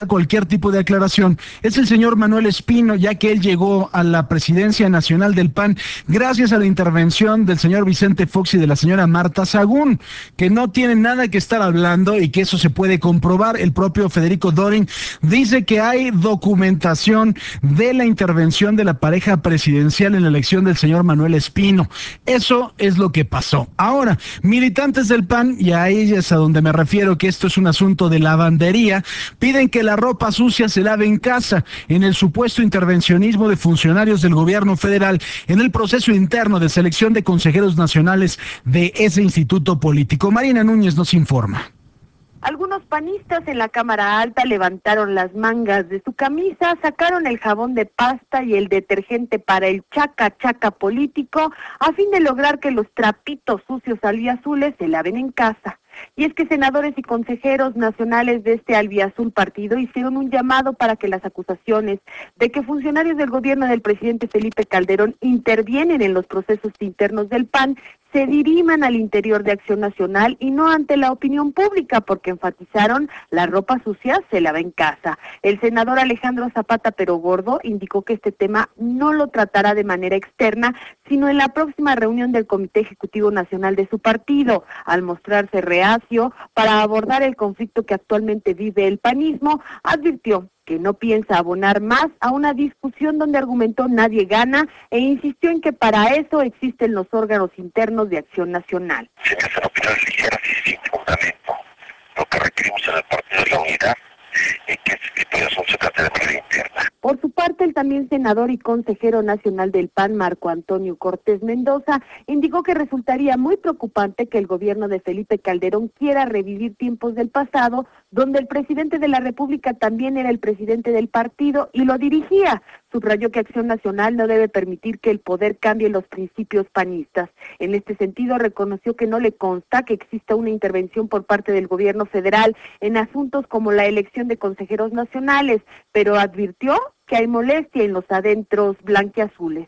cualquier tipo de aclaración es el señor Manuel Espino, ya que él llegó a la presidencia nacional del PAN gracias a la intervención del señor Vicente Fox y de la señora Marta Sagún, que no tienen nada que estar hablando y que eso se puede comprobar. El propio Federico Doring dice que hay documentación de la intervención de la pareja presidencial en la elección del señor Manuel Espino. Eso es lo que pasó. Ahora, militantes del PAN, y a ellos a donde me refiero, que esto es un asunto de lavandería, piden que la ropa sucia se lave en casa en el supuesto intervencionismo de funcionarios del gobierno federal en el proceso interno de selección de consejeros nacionales de ese instituto político. Marina Núñez nos informa. Algunos panistas en la Cámara Alta levantaron las mangas de su camisa, sacaron el jabón de pasta y el detergente para el chaca-chaca político a fin de lograr que los trapitos sucios albiazules se laven en casa. Y es que senadores y consejeros nacionales de este albiazul partido hicieron un llamado para que las acusaciones de que funcionarios del gobierno del presidente Felipe Calderón intervienen en los procesos internos del PAN se diriman al interior de Acción Nacional y no ante la opinión pública, porque enfatizaron la ropa sucia se lava en casa. El senador Alejandro Zapata Pero Gordo indicó que este tema no lo tratará de manera externa, sino en la próxima reunión del Comité Ejecutivo Nacional de su partido, al mostrarse reacio para abordar el conflicto que actualmente vive el panismo, advirtió que no piensa abonar más a una discusión donde argumentó nadie gana e insistió en que para eso existen los órganos internos de Acción Nacional. Se me hacen opiniones ligeras y sin fundamento. Lo que requerimos en el Partido de la Unidad es que este tipo de asuntos se trate de manera interna. Por su parte, el también senador y consejero nacional del PAN, Marco Antonio Cortés Mendoza, indicó que resultaría muy preocupante que el gobierno de Felipe Calderón quiera revivir tiempos del pasado, donde el presidente de la República también era el presidente del partido y lo dirigía. Subrayó que Acción Nacional no debe permitir que el poder cambie los principios panistas. En este sentido, reconoció que no le consta que exista una intervención por parte del gobierno federal en asuntos como la elección de consejeros nacionales, pero advirtió que hay molestia en los adentros blanquiazules.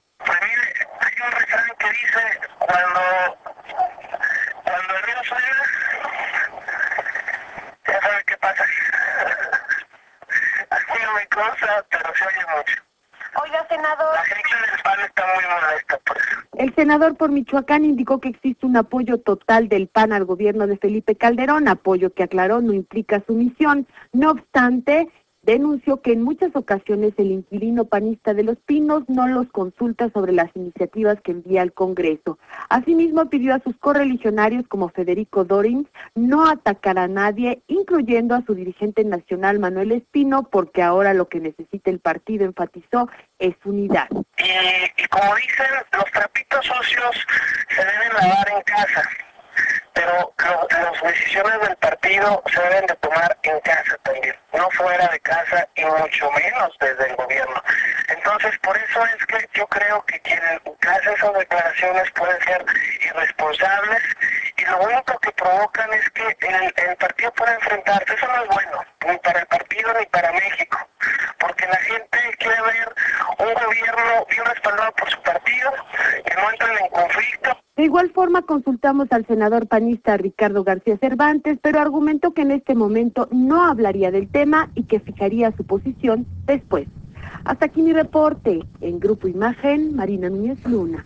Hay un refrán que dice, cuando el río suena, ya sabe qué pasa. Aquí no me consta, pero se oye mucho. Oiga, senador. La gente del PAN está muy molesta por eso. El senador por Michoacán indicó que existe un apoyo total del PAN al gobierno de Felipe Calderón, apoyo que aclaró no implica sumisión. No obstante, denunció que en muchas ocasiones el inquilino panista de Los Pinos no los consulta sobre las iniciativas que envía al Congreso. Asimismo, pidió a sus correligionarios como Federico Doring no atacar a nadie, incluyendo a su dirigente nacional Manuel Espino, porque ahora lo que necesita el partido, enfatizó, es unidad. Y como dicen, los trapitos sucios se deben lavar en casa, pero las decisiones del partido se deben de tomar en casa también, no fuera de casa y mucho menos desde el gobierno. Entonces, por eso es que yo creo que quien hace esas declaraciones pueden ser irresponsables y lo único que provocan es que el partido pueda enfrentarse. Eso no es bueno, ni para el partido ni para México, porque la gente quiere ver un gobierno bien respaldado por su partido, que no entren en conflicto. De igual forma, consultamos al senador panista Ricardo García Cervantes, pero argumentó que en este momento no hablaría del tema y que fijaría su posición después. Hasta aquí mi reporte. En Grupo Imagen, Marina Núñez Luna.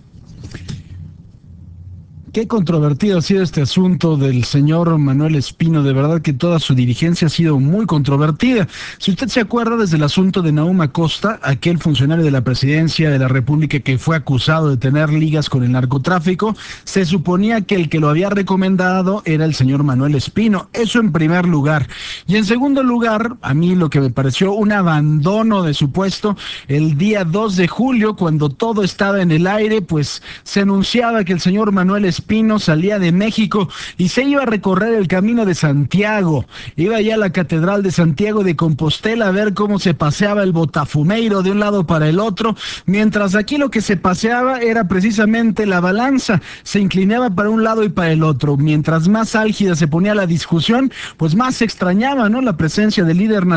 Qué controvertido ha sido este asunto del señor Manuel Espino. De verdad que toda su dirigencia ha sido muy controvertida. Si usted se acuerda, desde el asunto de Nahum Acosta, aquel funcionario de la presidencia de la República que fue acusado de tener ligas con el narcotráfico, se suponía que el que lo había recomendado era el señor Manuel Espino. Eso en primer lugar. Y en segundo lugar, a mí lo que me pareció un abandono de su puesto, el día 2 de julio, cuando todo estaba en el aire, pues se anunciaba que el señor Manuel Espino salía de México y se iba a recorrer el Camino de Santiago. Iba ya a la Catedral de Santiago de Compostela a ver cómo se paseaba el botafumeiro de un lado para el otro, mientras aquí lo que se paseaba era precisamente la balanza. Se inclinaba para un lado y para el otro. Mientras más álgida se ponía la discusión, pues más se extrañaba, ¿no?, la presencia del líder nacional